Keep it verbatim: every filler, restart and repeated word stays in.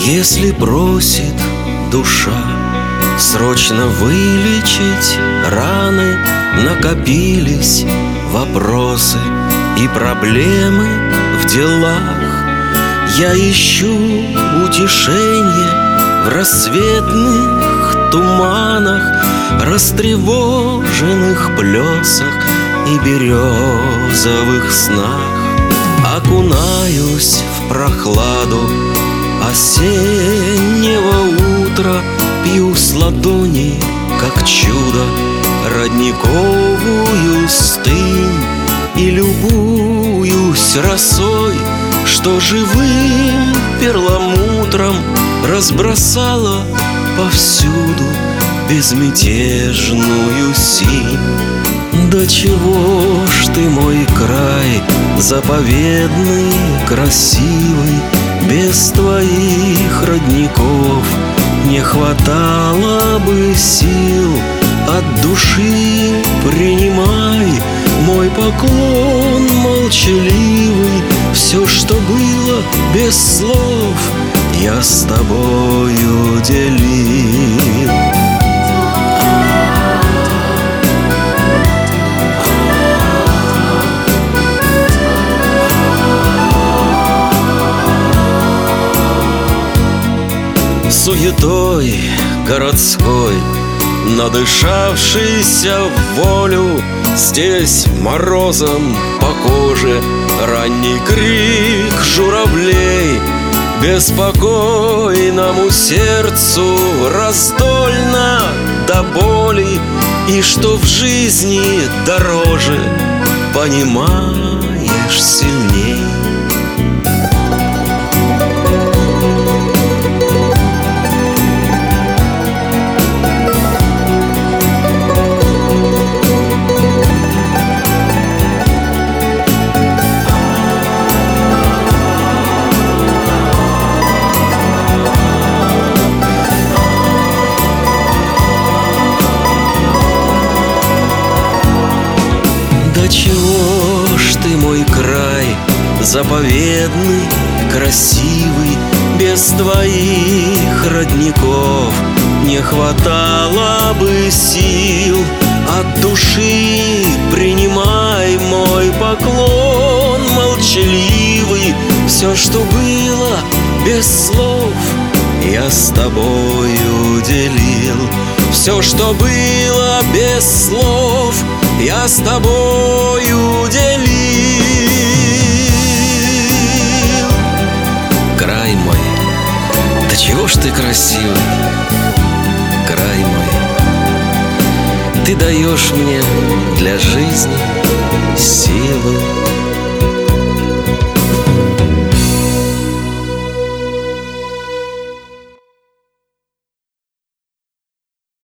Если просит душа срочно вылечить раны, накопились вопросы и проблемы в делах, я ищу утешение в рассветных туманах, растревоженных плесах и березовых снах. Окунаюсь в прохладу осеннего утра, пью с ладони, как чудо, родниковую стынь и любуюсь росой, что живым перламутром разбросала повсюду безмятежную синь. До чего ж ты, мой край, заповедный, красивый, без твоих родников не хватало бы сил. От души принимай мой поклон молчаливый. Все, что было без слов, я с тобою делил. Суетой городской, надышавшийся в волю, здесь морозом по коже ранний крик журавлей беспокойному сердцу раздольно до боли. И что в жизни дороже, понимаешь сильней. До чего ж ты, мой край, заповедный, красивый, без твоих родников не хватало бы сил. От души принимай мой поклон молчаливый. Все, что было без слов, я с тобою делил. Все, что было без слов, я с тобою делил. Край мой, да чего ж ты красивый, край мой. Ты даешь мне для жизни